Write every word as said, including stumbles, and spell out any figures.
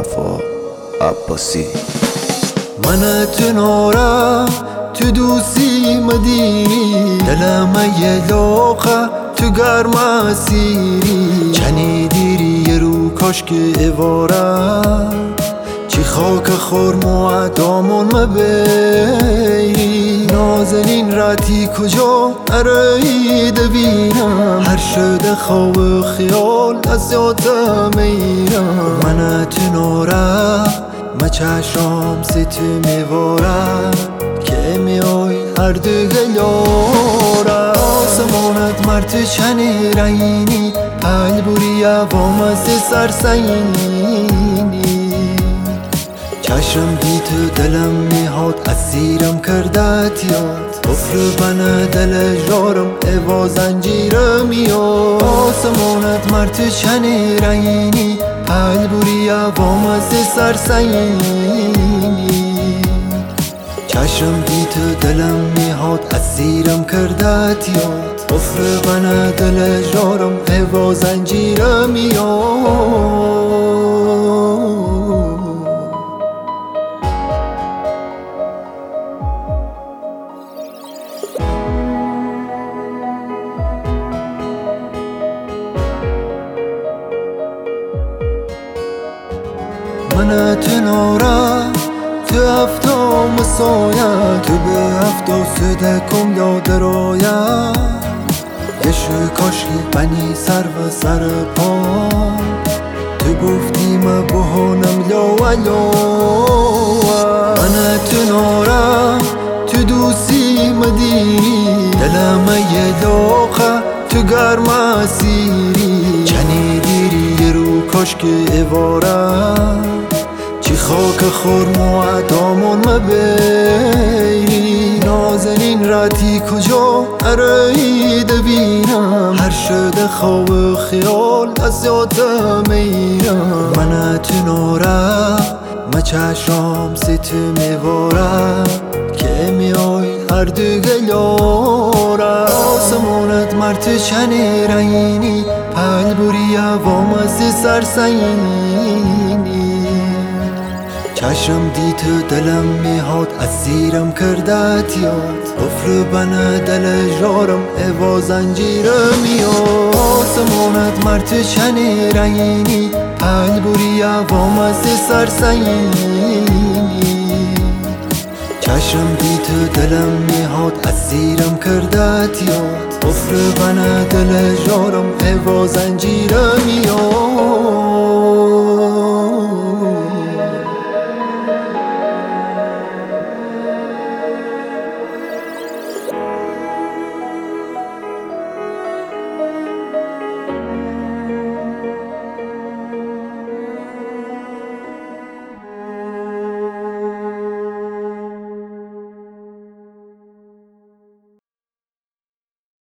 وفا عباسی. من تو نورا تو دوستی مدیری، دلم یه لوخه تو گرم سیری. چنی دیری یه رو کاشک ایواره، چی خاک خورم و دامون مبیری. نازنین راتی کجا ارایی دبینم، هر شده خواب خیال از یادم میرم. من تو نورا ما چشم ست میواره، که میای هر دیگه یاره. آسمانت مرد چنی رینی، پل بوری وامز سرسینی. چشم بی تو دلم میهاد، اسیرم کردت یاد. کفر بنا دل جارم ایوا زنجیرم میاد. آسمانت مرد چنی رینی، پل بوری وامز سرسینی. چشم بی تو دلم میهاد، اسیرم کردت یاد. کفر بنا دل جارم ایوا زنجیرم میاد. من تو نورا تو هفتا مسایا، تو به هفتا سده کم یاد رایا. یه شکاشی بنی سر و سر پا، تو گفتی ما بهانم لا و لا. من تو نورا تو دوستی مدیری، دلم یه لاخه تو گرم سیری. چنی دیری یه رو کاشک ایواره، چی خاک خورم و دامون مبیری. نازنین راتی کجا ارایی دبینم، هر شده خواب خیال از یادم میرم. من تو نورا ما چشم ست میواره، که میای هر دیگه یاره. آسمانت مرد چنی رینی، پل بوری وامز سرسینی. چشم دی تو دلم میهاد، اسیرم کردت یاد. کفر بنا دل جارم ایوا زنجیرم میاد. آسمانت مرد چنی رینی، پل بوری وامز سرسینی. چشم بی تو دلم میهاد، اسیرم کردت یاد. کفر بنا دل جارم ایوا زنجیرم میاد.